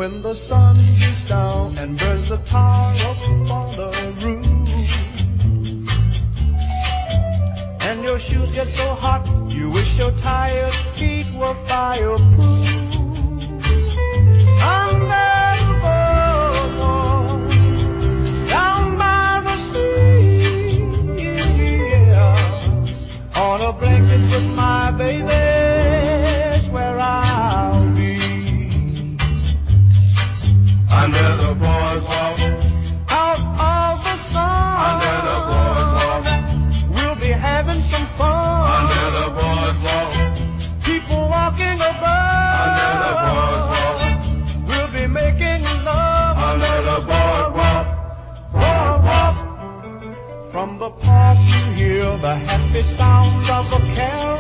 when the sun beats down and burns the tar up on the roof, and your shoes get so hot you wish your tired feet were fireproof. Under the boardwalk, down by the sea, yeah, on a blanket with my baby's where I'll be. Under the boardwalk, out of the sun. Under the boardwalk, we'll be having some fun. Under the boardwalk, people walking above. Under the boardwalk, we'll be making love. Under the boardwalk, boardwalk. From the park you hear the happy sounds of a carol.